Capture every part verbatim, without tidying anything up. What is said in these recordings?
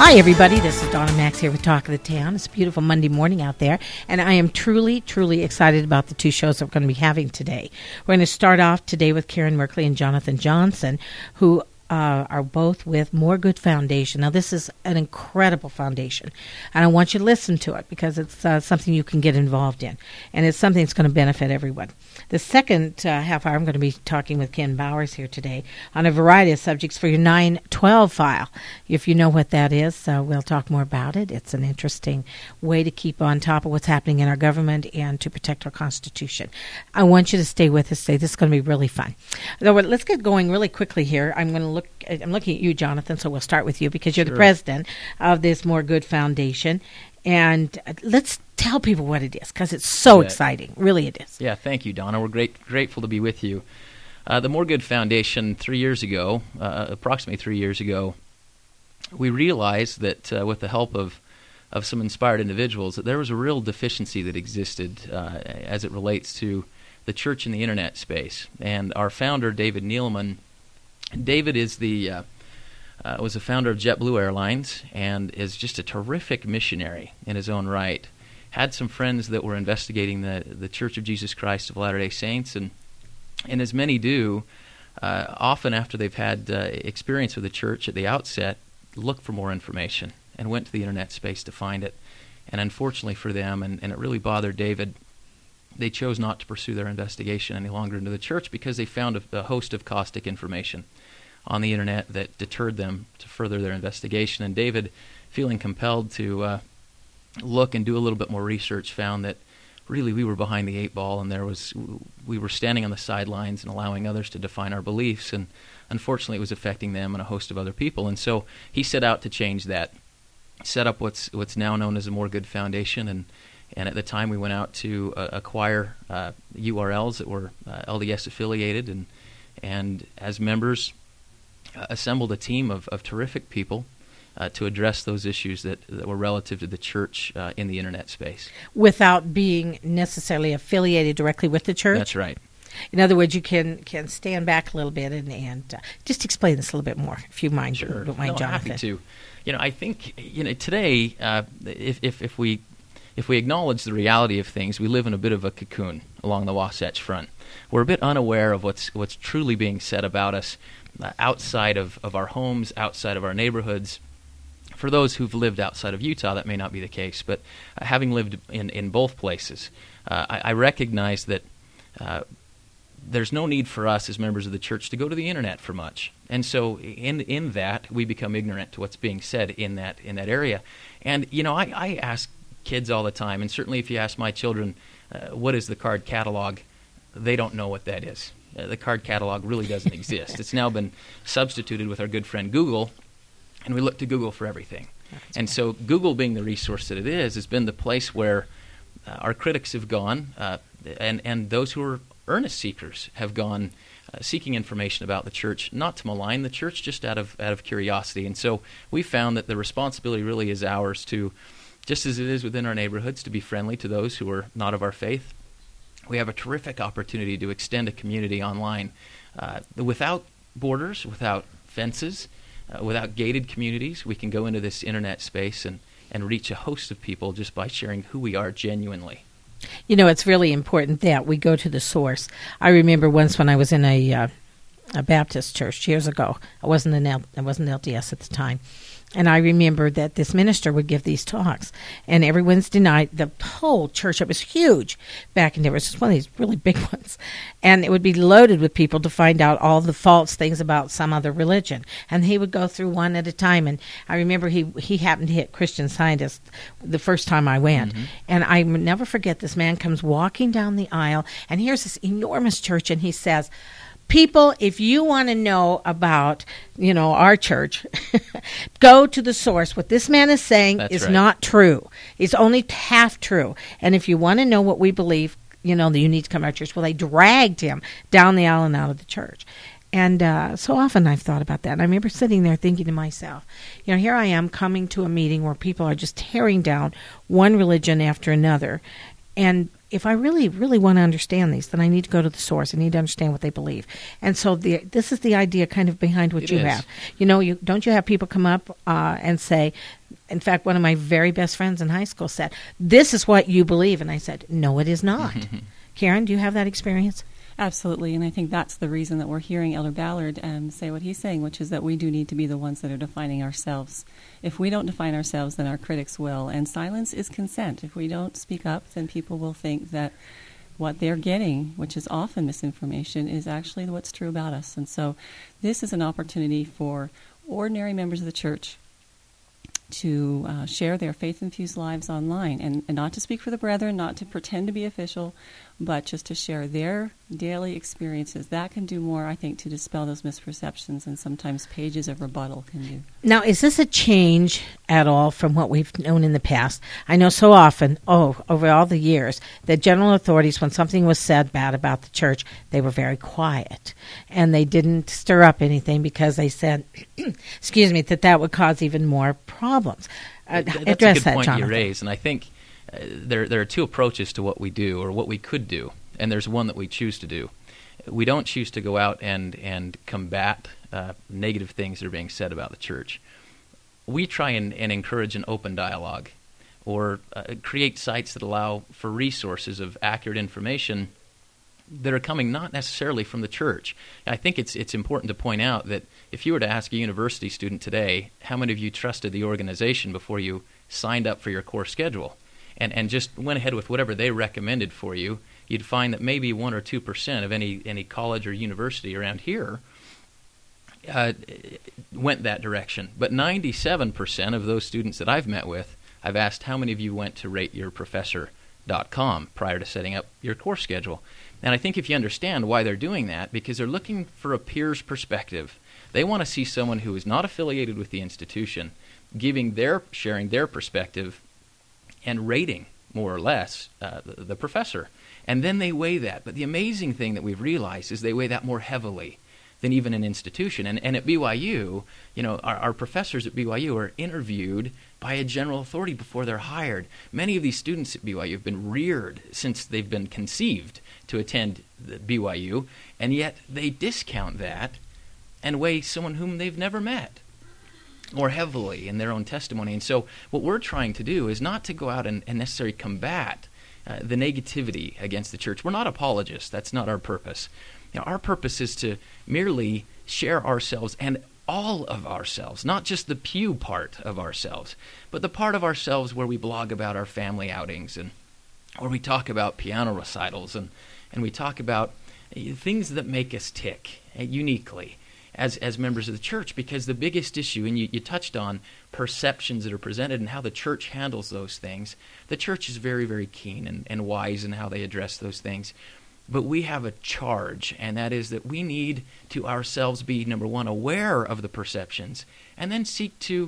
Hi, everybody. This is Donna Max here with Talk of the Town. It's a beautiful Monday morning out there, and I am truly, truly excited about the two shows that we're going to be having today. We're going to start off today with Karen Merkley and Jonathan Johnson, who Uh, are both with More Good Foundation. Now, this is an incredible foundation, and I want you to listen to it because it's uh, something you can get involved in, and it's something that's going to benefit everyone. The second uh, half hour, I'm going to be talking with Ken Bowers here today on a variety of subjects for your nine twelve file. If you know what that is, uh, we'll talk more about it. It's an interesting way to keep on top of what's happening in our government and to protect our Constitution. I want you to stay with us today. This is going to be really fun. So, let's get going really quickly here. I'm going to look I'm looking at you, Jonathan, so we'll start with you because you're Sure. the president of this More Good Foundation. And let's tell people what it is because it's so Yeah. exciting. Really it is. Yeah, thank you, Donna. We're great, grateful to be with you. Uh, the More Good Foundation, three years ago, uh, approximately three years ago, we realized that uh, with the help of, of some inspired individuals, that there was a real deficiency that existed uh, as it relates to the church in the internet space. And our founder, David Neeleman, David is the uh, uh, was a founder of JetBlue Airlines and is just a terrific missionary in his own right. Had some friends that were investigating the the Church of Jesus Christ of Latter-day Saints, and and as many do, uh, often after they've had uh, experience with the church at the outset, look for more information and went to the internet space to find it. And unfortunately for them, and, and it really bothered David, they chose not to pursue their investigation any longer into the church because they found a, a host of caustic information on the internet that deterred them to further their investigation. And David, feeling compelled to uh, look and do a little bit more research, found that really we were behind the eight ball, and there was we were standing on the sidelines and allowing others to define our beliefs, and unfortunately it was affecting them and a host of other people. And so he set out to change that, set up what's what's now known as the More Good Foundation, and And at the time, we went out to uh, acquire uh, U R Ls that were uh, L D S affiliated, and and as members, uh, assembled a team of, of terrific people uh, to address those issues that, that were relative to the church uh, in the internet space. Without being necessarily affiliated directly with the church? That's right. In other words, you can, can stand back a little bit and, and uh, just explain this a little bit more, if you mind, Sure. don't mind, no, Jonathan. happy to. You know, I think you know today, uh, if, if if we If we acknowledge the reality of things, we live in a bit of a cocoon along the Wasatch Front. We're a bit unaware of what's what's truly being said about us uh, outside of, of our homes, outside of our neighborhoods. For those who've lived outside of Utah, that may not be the case, but uh, having lived in, in both places, uh, I, I recognize that uh, there's no need for us as members of the church to go to the internet for much. And so in in that, we become ignorant to what's being said in that in that area. And, you know, I, I ask kids all the time, and certainly if you ask my children, uh, what is the card catalog, they don't know what that is. Uh, the card catalog really doesn't exist. It's now been substituted with our good friend Google, and we look to Google for everything. That's and right. So Google, being the resource that it is, has been the place where uh, our critics have gone, uh, and, and those who are earnest seekers have gone uh, seeking information about the church, not to malign the church, just out of out of curiosity. And so we found that the responsibility really is ours to, just as it is within our neighborhoods, to be friendly to those who are not of our faith. We have a terrific opportunity to extend a community online uh, without borders, without fences, uh, without gated communities. We can go into this internet space and, and reach a host of people just by sharing who we are genuinely. You know, it's really important that we go to the source. I remember once when I was in a, uh, a Baptist church years ago. I wasn't an L- I wasn't L D S at the time. And I remember that this minister would give these talks, and every Wednesday night, the whole church, it was huge back in there. It was just one of these really big ones. And it would be loaded with people to find out all the false things about some other religion. And he would go through one at a time. And I remember he, he happened to hit Christian Scientist the first time I went. Mm-hmm. And I will never forget, this man comes walking down the aisle, and here's this enormous church, and he says, people, if you want to know about, you know, our church, go to the source. What this man is saying That's is right. not true. It's only half true. And if you want to know what we believe, you know, you need to come to our church. Well, they dragged him down the aisle and out of the church. And uh, so often I've thought about that. And I remember sitting there thinking to myself, you know, here I am coming to a meeting where people are just tearing down one religion after another. And if I really, really want to understand these, then I need to go to the source. I need to understand what they believe. And so the, this is the idea kind of behind what It you is. have. You know, you don't you have people come up uh, and say, in fact, one of my very best friends in high school said, this is what you believe. And I said, no, it is not. Karen, do you have that experience? Absolutely, and I think that's the reason that we're hearing Elder Ballard um, say what he's saying, which is that we do need to be the ones that are defining ourselves. If we don't define ourselves, then our critics will, and silence is consent. If we don't speak up, then people will think that what they're getting, which is often misinformation, is actually what's true about us. And so this is an opportunity for ordinary members of the church to uh, share their faith-infused lives online, and, and not to speak for the brethren, not to pretend to be official, but just to share their daily experiences. That can do more, I think, to dispel those misperceptions, and sometimes pages of rebuttal can do. Now, is this a change at all from what we've known in the past? I know so often, oh, over all the years, that general authorities, when something was said bad about the church, they were very quiet, and they didn't stir up anything because they said, excuse me, that that would cause even more problems. Uh, That's address a good that, point Jonathan. you raise, and I think uh, there there are two approaches to what we do, or what we could do, and there's one that we choose to do. We don't choose to go out and and combat uh, negative things that are being said about the church. We try and, and encourage an open dialogue, or uh, create sites that allow for resources of accurate information that are coming not necessarily from the church. I think it's it's important to point out that if you were to ask a university student today, how many of you trusted the organization before you signed up for your course schedule, and and just went ahead with whatever they recommended for you, you'd find that maybe one or two percent of any any college or university around here uh, went that direction. But ninety-seven percent of those students that I've met with, I've asked how many of you went to rate your professor dot com prior to setting up your course schedule. And I think if you understand why they're doing that, because they're looking for a peer's perspective. They want to see someone who is not affiliated with the institution giving their, sharing their perspective and rating, more or less, uh, the, the professor. And then they weigh that. But the amazing thing that we've realized is they weigh that more heavily than even an institution. And, and at B Y U, you know, our, our professors at B Y U are interviewed by a general authority before they're hired. Many of these students at B Y U have been reared since they've been conceived to attend the B Y U, and yet they discount that and weigh someone whom they've never met more heavily in their own testimony. And so what we're trying to do is not to go out and, and necessarily combat uh, the negativity against the church. We're not apologists. That's not our purpose. You know, our purpose is to merely share ourselves, and all of ourselves, not just the pew part of ourselves, but the part of ourselves where we blog about our family outings, and where we talk about piano recitals, and, and we talk about uh, things that make us tick uh, uniquely as as members of the church. Because the biggest issue, and you, you touched on perceptions that are presented and how the church handles those things. The church is very, very keen and, and wise in how they address those things. But we have a charge, and that is that we need to ourselves be, number one, aware of the perceptions, and then seek to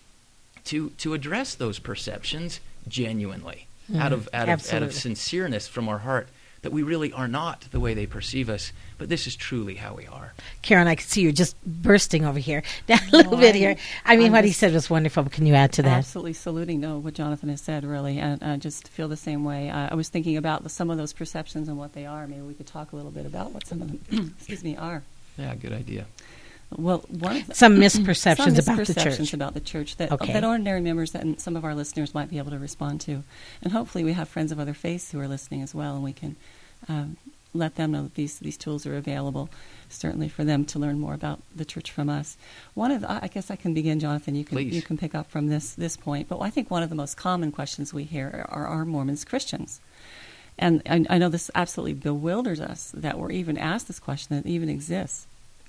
to to address those perceptions genuinely, mm, out of out of out of sincereness from our heart, that we really are not the way they perceive us, but this is truly how we are. Karen, I can see you just bursting over here. That little No, bit I'm- here. I mean, I'm what he just said was wonderful. Can you add to that? Absolutely saluting no, what Jonathan has said, really, and I just feel the same way. Uh, I was thinking about the, some of those perceptions and what they are. Maybe we could talk a little bit about what some of them, excuse me, are. Yeah, good idea. Well, one of the, Some misperceptions some about the misperceptions church. about the church that Okay. that ordinary members and some of our listeners might be able to respond to, and hopefully we have friends of other faiths who are listening as well, and we can um, let them know that these these tools are available, certainly for them to learn more about the church from us. One of the, I guess I can begin, Jonathan. You can Please. you can pick up from this this point, but I think one of the most common questions we hear are, are Mormons Christians? And I, I know this absolutely bewilders us that we're even asked this question, that it even exists.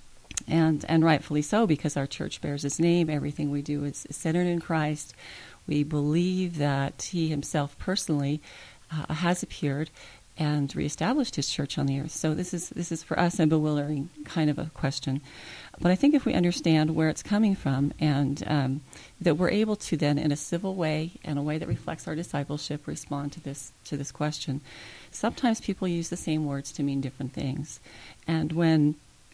And and rightfully so, because our church bears his name. Everything we do is, is centered in Christ. We believe that he himself personally uh, has appeared and reestablished his church on the earth. So this is this is for us a bewildering kind of a question. But I think if we understand where it's coming from, and um, that we're able to then, in a civil way, in a way that reflects our discipleship, respond to this to this question. Sometimes people use the same words to mean different things. And when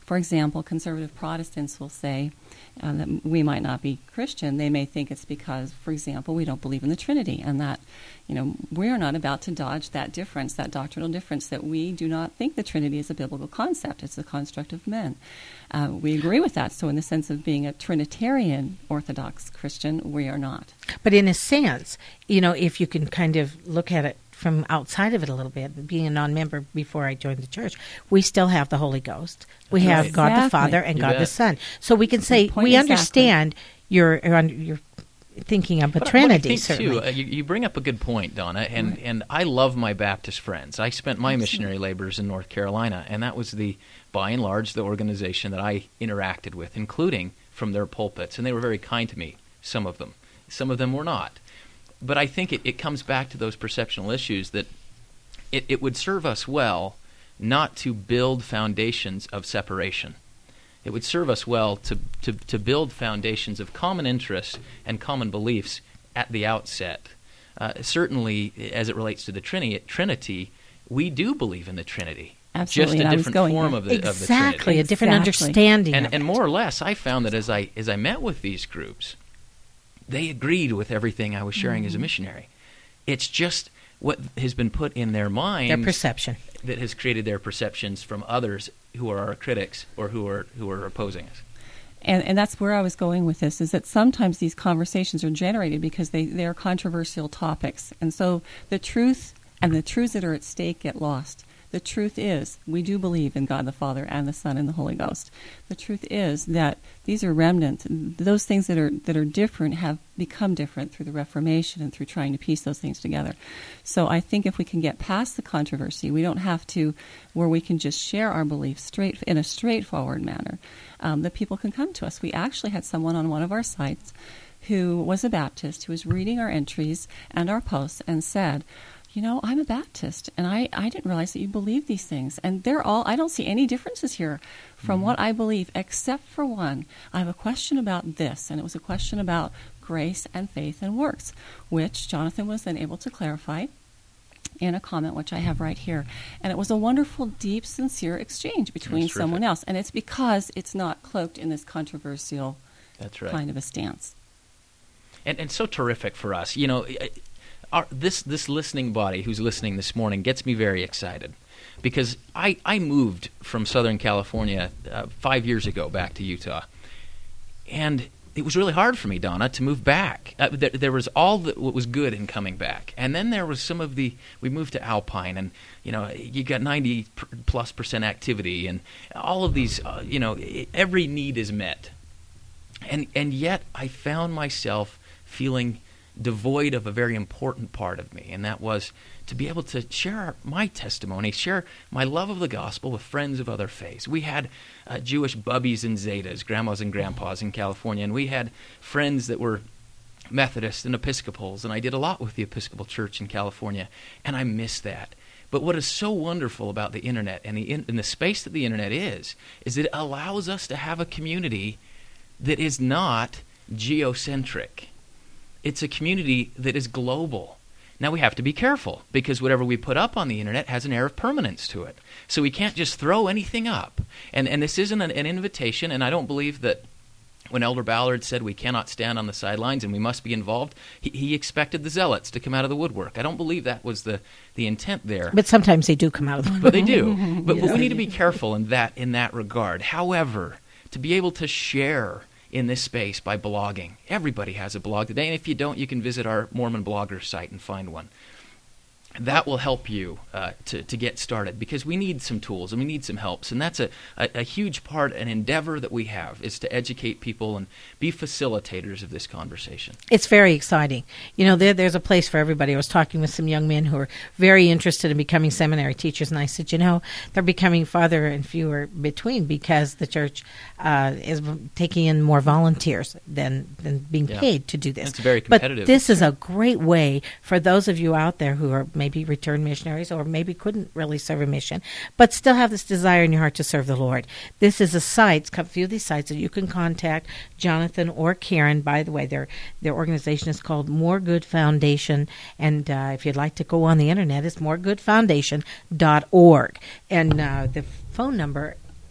For example, conservative Protestants will say uh, that we might not be Christian. They may think it's because, for example, we don't believe in the Trinity, and that, you know, we're not about to dodge that difference, that doctrinal difference, that we do not think the Trinity is a biblical concept. It's a construct of men. Uh, we agree with that. So in the sense of being a Trinitarian Orthodox Christian, we are not. But in a sense, you know, if you can kind of look at it from outside of it a little bit, being a non-member before I joined the church, we still have the Holy Ghost. We That's have right. God Exactly. the Father and You God bet. the Son. So we can say Point we exactly. understand your your thinking of a But Trinity, what I think certainly. too, uh, you, you bring up a good point, Donna, and, right. and I love my Baptist friends. I spent my Absolutely. missionary labors in North Carolina, and that was the, by and large, the organization that I interacted with, including from their pulpits, and they were very kind to me, some of them. Some of them were not. But I think it, it comes back to those perceptual issues that it, it would serve us well not to build foundations of separation. It would serve us well to, to, to build foundations of common interests and common beliefs at the outset. Uh, certainly, as it relates to the Trinity, Trinity, we do believe in the Trinity. Absolutely, Just and a I was different going form there. of the, of the Exactly, Trinity. a different Exactly. understanding And, of and it. more or less, I found that as I as I met with these groups, they agreed with everything I was sharing Mm-hmm. as a missionary. It's just what has been put in their minds Their perception. that has created their perceptions from others who are our critics or who are who are opposing us. And, and that's where I was going with this, is that sometimes these conversations are generated because they, they are controversial topics. And so the truth and the truths that are at stake get lost. The truth is, we do believe in God the Father and the Son and the Holy Ghost. The truth is that these are remnants. Those things that are that are different have become different through the Reformation and through trying to piece those things together. So I think if we can get past the controversy, we don't have to, where we can just share our beliefs straight in a straightforward manner, um, that people can come to us. We actually had someone on one of our sites who was a Baptist who was reading our entries and our posts and said, you know, I'm a Baptist, and I, I didn't realize that you believe these things. And they're all, I don't see any differences here from Mm-hmm. what I believe, except for one. I have a question about this, and it was a question about grace and faith and works, which Jonathan was then able to clarify in a comment, which I have right here. And it was a wonderful, deep, sincere exchange between That's someone terrific. else. And it's because it's not cloaked in this controversial That's right. kind of a stance. And and so terrific for us. You know, our, this this listening body who's listening this morning gets me very excited because I, I moved from Southern California uh, five years ago back to Utah. And it was really hard for me, Donna, to move back. Uh, there, there was all that what was good in coming back. And then there was some of the, we moved to Alpine and, you know, you got ninety plus percent activity and all of these, uh, you know, every need is met. And and yet I found myself feeling devoid of a very important part of me, and that was to be able to share our, my testimony, share my love of the gospel with friends of other faiths. We had uh, Jewish bubbies and zetas, grandmas and grandpas in California, and we had friends that were Methodists and Episcopals, and I did a lot with the Episcopal Church in California, and I miss that. But what is so wonderful about the internet and the, in, and the space that the internet is, is that it allows us to have a community that is not geocentric. It's a community that is global. Now we have to be careful because whatever we put up on the internet has an air of permanence to it. So we can't just throw anything up. And and this isn't an, an invitation, and I don't believe that when Elder Ballard said we cannot stand on the sidelines and we must be involved, he, he expected the zealots to come out of the woodwork. I don't believe that was the, the intent there. But sometimes they do come out of the But they do. But, Yes, but we they need to do. be careful in that in that regard. However, to be able to share in this space by blogging. Everybody has a blog today, and if you don't, you can visit our Mormon blogger site and find one. That will help you uh, to, to get started because we need some tools and we need some helps. And that's a, a, a huge part, an endeavor that we have is to educate people and be facilitators of this conversation. It's very exciting. You know, there, there's a place for everybody. I was talking with some young men who are very interested in becoming seminary teachers, and I said, you know, they're becoming farther and fewer between because the church uh, is taking in more volunteers than, than being Yeah. paid to do this. It's very competitive. But this is a great way for those of you out there who are maybe returned missionaries or maybe couldn't really serve a mission, but still have this desire in your heart to serve the Lord. This is a site, a few of these sites that you can contact Jonathan or Karen. By the way, their their organization is called More Good Foundation, and uh, if you'd like to go on the internet, it's more good foundation dot org. And uh, the phone number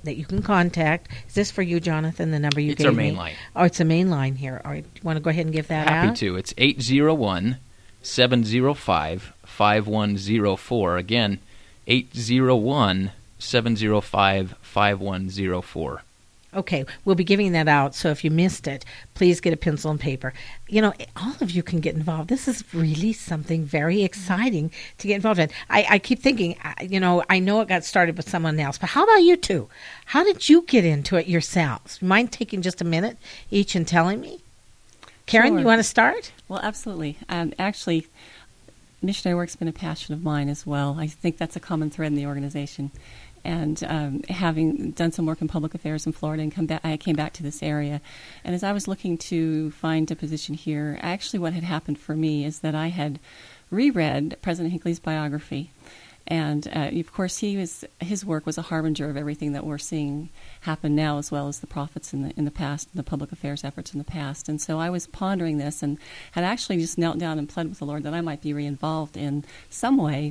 that you can contact. Is this for you, Jonathan, the number you it's gave our me? main line. Oh, it's a main line here. All right. Do you want to go ahead and give that Happy out? to. It's eight zero one, seven zero five, five one zero four. Again, eight zero one, seven zero five, five one zero four. Okay, we'll be giving that out, so if you missed it, please get a pencil and paper. You know, all of you can get involved. This is really something very exciting to get involved in. I, I keep thinking, I- you know, I know it got started with someone else, but how about you two? How did you get into it yourselves? Mind taking just a minute each and telling me? Karen, Sure. you want to start? Well, absolutely. Um, actually, missionary work's been a passion of mine as well. I think that's a common thread in the organization. And um, having done some work in public affairs in Florida, and come back, I came back to this area. And as I was looking to find a position here, actually what had happened for me is that I had reread President Hinckley's biography. And uh, of course, he was his work was a harbinger of everything that we're seeing happen now, as well as the prophets in the in the past, and the public affairs efforts in the past. And so I was pondering this, and had actually just knelt down and pled with the Lord that I might be re-involved in some way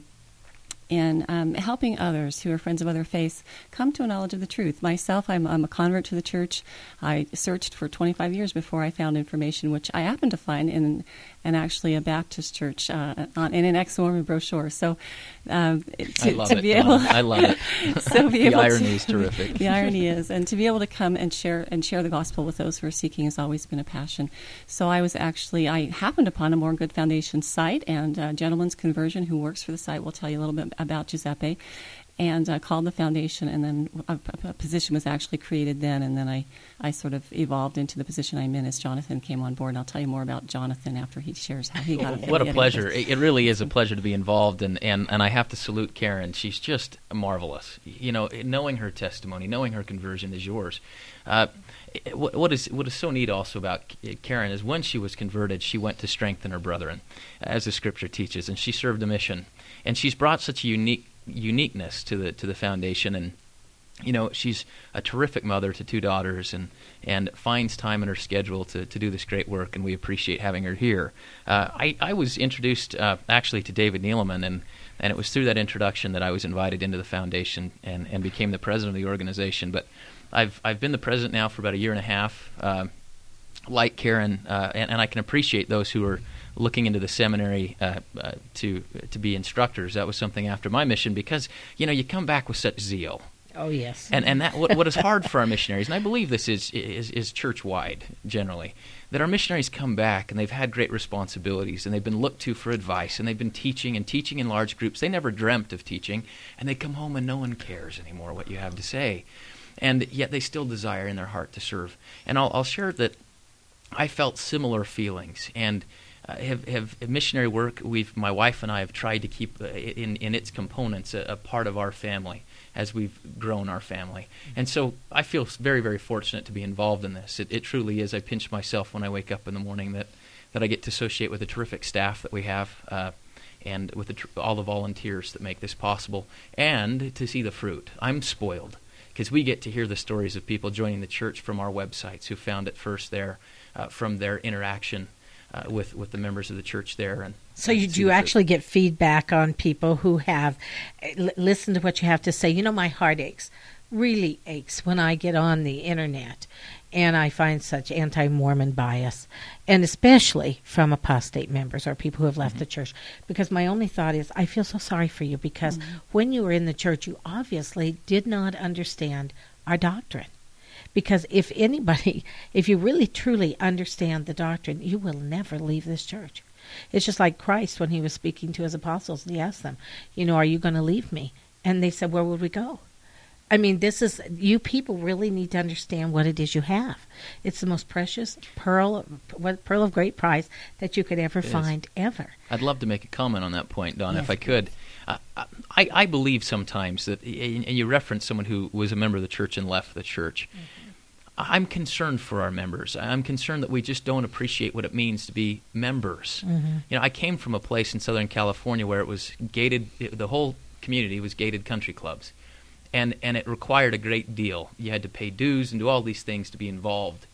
in um, helping others who are friends of other faiths come to a knowledge of the truth. Myself, I'm, I'm a convert to the church. I searched for twenty-five years before I found information, which I happened to find in, in actually a Baptist church uh, on, in an ex-Mormon brochure. So um, to, I love to it, be Donna. able, I love it. so be The able irony to, is terrific. The irony is, and to be able to come and share and share the gospel with those who are seeking has always been a passion. So I was actually, I happened upon a More Good Foundation site, and a gentleman's conversion who works for the site will tell you a little bit about Giuseppe, and uh, called the foundation, and then a, a position was actually created then, and then I, I sort of evolved into the position I'm in as Jonathan came on board, and I'll tell you more about Jonathan after he shares how he got What a affiliated pleasure. with us. It it really is a pleasure to be involved, and, and, and I have to salute Karen. She's just marvelous. You know, knowing her testimony, knowing her conversion is yours. Uh, what, what is what is so neat also about Karen is when she was converted, she went to strengthen her brethren, as the Scripture teaches, and she served a mission. And she's brought such a unique uniqueness to the to the foundation, and you know, she's a terrific mother to two daughters, and, and finds time in her schedule to, to do this great work, and we appreciate having her here. Uh, I, I was introduced uh, actually to David Neeleman, and, and it was through that introduction that I was invited into the foundation and, and became the president of the organization. But I've I've been the president now for about a year and a half, uh, like Karen, uh, and, and I can appreciate those who are looking into the seminary uh, uh, to to be instructors. That was something after my mission, because, you know, you come back with such zeal. Oh, yes. And and that what, what is hard for our missionaries, and I believe this is is, is church-wide generally, that our missionaries come back and they've had great responsibilities, and they've been looked to for advice, and they've been teaching and teaching in large groups. They never dreamt of teaching, and they come home and no one cares anymore what you have to say. And yet they still desire in their heart to serve. And I'll, I'll share that I felt similar feelings, and Uh, have, have missionary work. We've my wife and I have tried to keep uh, in in its components a, a part of our family as we've grown our family, and so I feel very very fortunate to be involved in this. It, it truly is. I pinch myself when I wake up in the morning that, that I get to associate with the terrific staff that we have, uh, and with the tr- all the volunteers that make this possible, and to see the fruit. I'm spoiled because we get to hear the stories of people joining the church from our websites who found it first there, uh, from their interaction Uh, with with the members of the church there. And so you do actually get feedback on people who have uh, l- listened to what you have to say. You know, my heart aches, really aches when I get on the internet and I find such anti-Mormon bias, and especially from apostate members or people who have left mm-hmm. the church. Because my only thought is, I feel so sorry for you, because mm-hmm. when you were in the church, you obviously did not understand our doctrine. Because if anybody, if you really truly understand the doctrine, you will never leave this church. It's just like Christ when he was speaking to his apostles, and he asked them, you know, are you going to leave me? And they said, where would we go? I mean, this is, you people really need to understand what it is you have. It's the most precious pearl, what pearl of great price that you could ever It find, is. ever. I'd love to make a comment on that point, Don, Yes, if I could. Uh, I, I believe sometimes that, and you reference someone who was a member of the church and left the church. Mm-hmm. I'm concerned for our members. I'm concerned that we just don't appreciate what it means to be members. Mm-hmm. You know, I came from a place in Southern California where it was gated, it, the whole community was gated country clubs. And and it required a great deal. You had to pay dues and do all these things to be involved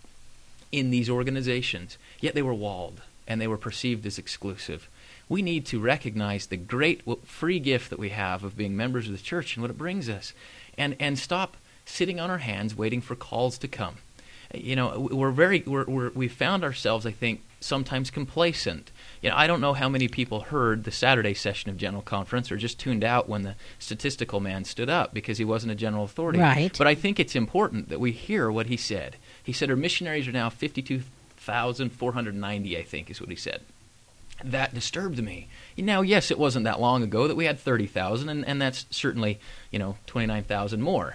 in these organizations. Yet they were walled, and they were perceived as exclusive. We need to recognize the great free gift that we have of being members of the church and what it brings us, and and stop sitting on our hands waiting for calls to come. You know, we're very, we're, we're, we found ourselves, I think, sometimes complacent. You know, I don't know how many people heard the Saturday session of General Conference or just tuned out when the statistical man stood up because he wasn't a general authority. Right. But I think it's important that we hear what he said. He said our missionaries are now fifty-two thousand four hundred ninety, I think is what he said. That disturbed me. Now, yes, it wasn't that long ago that we had thirty thousand, and, and that's certainly, you know, twenty-nine thousand more.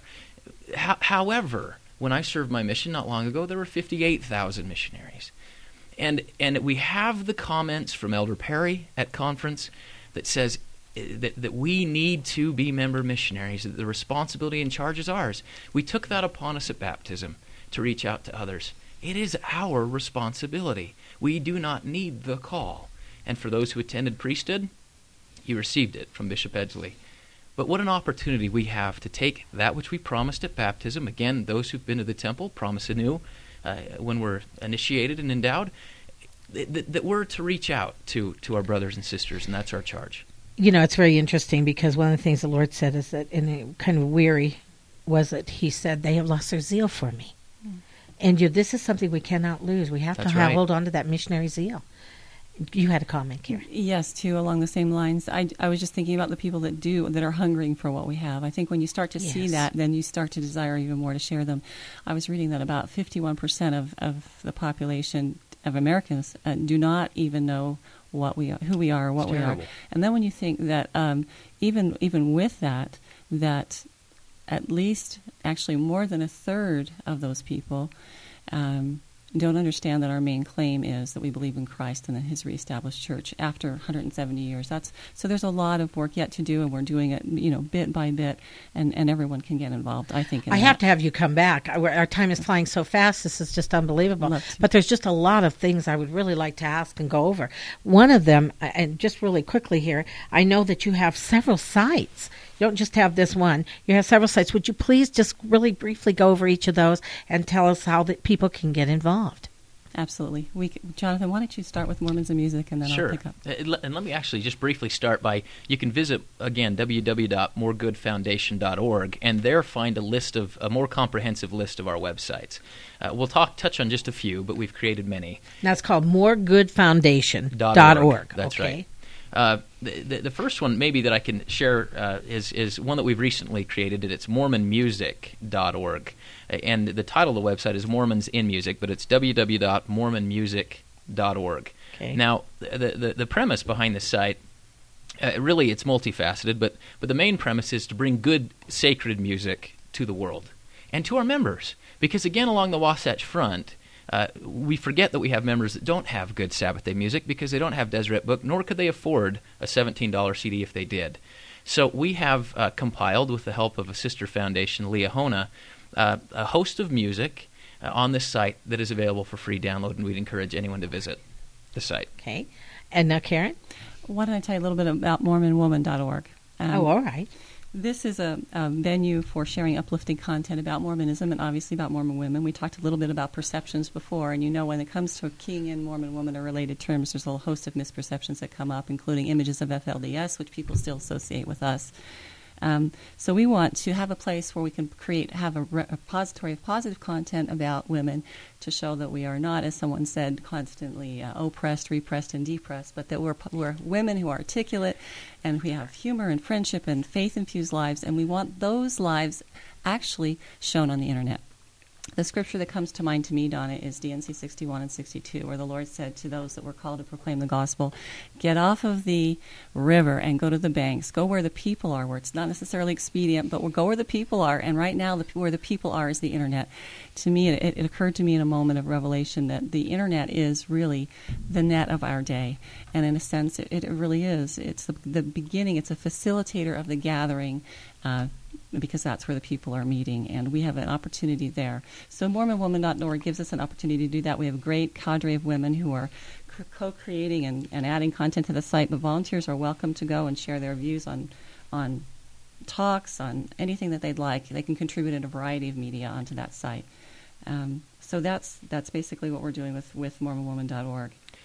H- however, when I served my mission not long ago, there were fifty-eight thousand missionaries. And and we have the comments from Elder Perry at conference that says that, that we need to be member missionaries, that the responsibility and charge is ours. We took that upon us at baptism to reach out to others. It is our responsibility. We do not need the call. And for those who attended priesthood, you received it from Bishop Edgley. But what an opportunity we have to take that which we promised at baptism. Again, those who've been to the temple promise anew uh, when we're initiated and endowed, that, that we're to reach out to, to our brothers and sisters, and that's our charge. You know, it's very interesting because one of the things the Lord said is that, and it kind of weary, was that he said, they have lost their zeal for me. Mm. And you, this is something we cannot lose. We have that's to right. hold on to that missionary zeal. You had a comment, Karen. Yes, too, along the same lines. I, I was just thinking about the people that do, that are hungering for what we have. I think when you start to Yes. see that, then you start to desire even more to share them. I was reading that about fifty-one percent of, of the population of Americans uh, do not even know what we are, who we are, or what It's we terrible. are. And then when you think that um, even even with that, that at least actually more than a third of those people um, don't understand that our main claim is that we believe in Christ and in His reestablished church after one hundred seventy years. That's so. There's a lot of work yet to do, and we're doing it, you know, bit by bit, and, and everyone can get involved. I think. In I that. have to have you come back. Our our time is flying so fast. This is just unbelievable. Love to. But there's just a lot of things I would really like to ask and go over. One of them, and just really quickly here, I know that you have several sites. You don't just have this one. You have several sites. Would you please just really briefly go over each of those and tell us how that people can get involved? Absolutely. We, c- Jonathan, why don't you start with Mormons and Music, and then Sure. I'll pick up. Uh, le- And let me actually just briefly start by, you can visit, again, w w w dot more good foundation dot org, and there find a list of, a more comprehensive list of our websites. Uh, we'll talk touch on just a few, but we've created many. That's called more good foundation Dot dot org. org. That's okay. right. Uh, the, the, the first one maybe that I can share uh, is, is one that we've recently created, and it's mormon music dot org. And the title of the website is Mormons in Music, but it's w w w dot mormon music dot org. Okay. Now, the, the, the premise behind this site, uh, really it's multifaceted, but, but the main premise is to bring good sacred music to the world and to our members. Because again, along the Wasatch Front, Uh, we forget that we have members that don't have good Sabbath day music because they don't have Deseret Book, nor could they afford a seventeen dollars C D if they did. So we have uh, compiled, with the help of a sister foundation, Liahona, uh, a host of music uh, on this site that is available for free download, and we'd encourage anyone to visit the site. Okay. And now, Karen? Why don't I tell you a little bit about mormon woman dot org? Um, oh, all right. This is a, a venue for sharing uplifting content about Mormonism and obviously about Mormon women. We talked a little bit about perceptions before, and you know when it comes to keying in Mormon woman or related terms, there's a whole host of misperceptions that come up, including images of F L D S, which people still associate with us. Um, so we want to have a place where we can create, have a, re- a repository of positive content about women to show that we are not, as someone said, constantly uh, oppressed, repressed, and depressed, but that we're, we're women who are articulate, and we have humor and friendship and faith-infused lives, and we want those lives actually shown on the Internet. The scripture that comes to mind to me, Donna, is D N C sixty-one and sixty-two, where the Lord said to those that were called to proclaim the gospel, get off of the river and go to the banks. Go where the people are, where it's not necessarily expedient, but we'll go where the people are. And right now, the, where the people are is the Internet. To me, it, it occurred to me in a moment of revelation that the Internet is really the net of our day. And in a sense, it, it really is. It's the, the beginning. It's a facilitator of the gathering, uh, because that's where the people are meeting, and we have an opportunity there. So mormon woman dot org gives us an opportunity to do that. We have a great cadre of women who are c- co-creating and, and adding content to the site, but volunteers are welcome to go and share their views on on talks, on anything that they'd like. They can contribute in a variety of media onto that site. Um, so that's that's basically what we're doing with, with mormon woman dot org.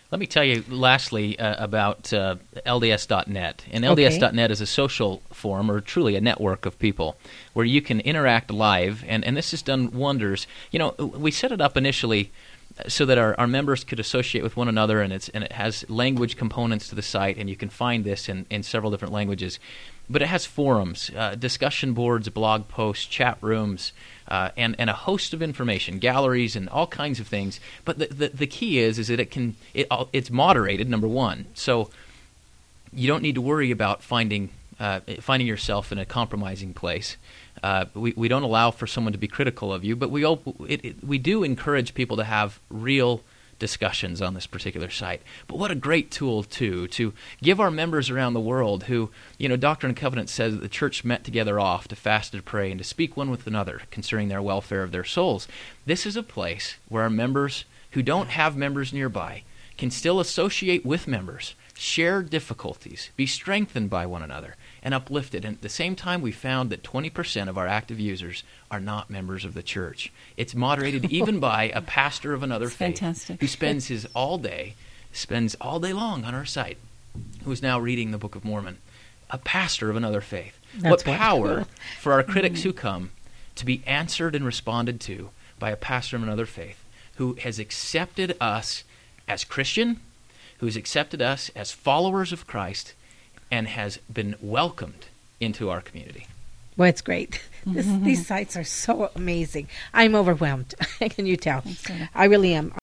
Let me tell you, lastly, uh, about uh, L D S dot net. And L D S dot net Okay. is a social forum, or truly a network of people, where you can interact live, and, and this has done wonders. You know, we set it up initially so that our, our members could associate with one another, and it's and it has language components to the site, and you can find this in, in several different languages. But it has forums, uh, discussion boards, blog posts, chat rooms, uh, and, and a host of information, galleries, and all kinds of things. But the, the, the key is is that it can it, it's moderated, number one. So you don't need to worry about finding uh, finding yourself in a compromising place. Uh, we, we don't allow for someone to be critical of you, but we op- it, it, we do encourage people to have real discussions on this particular site. But what a great tool, too, to give our members around the world who, you know, Doctrine and Covenants says that the church met together oft to fast and to pray and to speak one with another concerning their welfare of their souls. This is a place where our members who don't have members nearby can still associate with members, share difficulties, be strengthened by one another, and uplifted. And at the same time, we found that twenty percent of our active users are not members of the church. It's moderated even by a pastor of another That's faith fantastic. who spends his all day, spends all day long on our site, who is now reading the Book of Mormon. A pastor of another faith. That's what power wonderful. for our critics who come to be answered and responded to by a pastor of another faith who has accepted us as Christian, who has accepted us as followers of Christ, and has been welcomed into our community. Well, it's great. This, these sites are so amazing. I'm overwhelmed. Can you tell? Thanks, Donna. I really am.